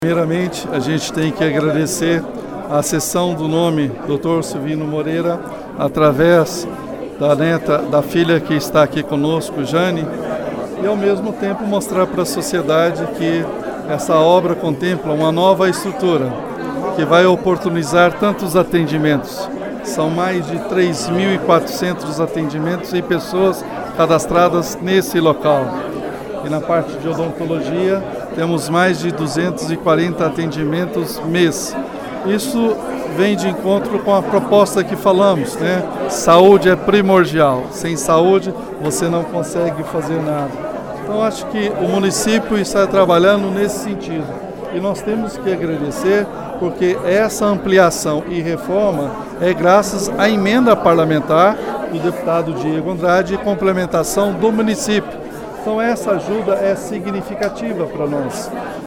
Primeiramente, a gente tem que agradecer a cessão do nome Dr. Silvino Moreira, através da neta, da filha que está aqui conosco, Jane, e ao mesmo tempo mostrar para a sociedade que essa obra contempla uma nova estrutura, que vai oportunizar tantos atendimentos. São mais de 3.400 atendimentos e pessoas cadastradas nesse local. E na parte de odontologia, temos mais de 240 atendimentos mês. Isso vem de encontro com a proposta que falamos, né? Saúde é primordial. Sem saúde, você não consegue fazer nada. Então, acho que o município está trabalhando nesse sentido. E nós temos que agradecer, porque essa ampliação e reforma é graças à emenda parlamentar do deputado Diego Andrade e complementação do município. Então essa ajuda é significativa para nós.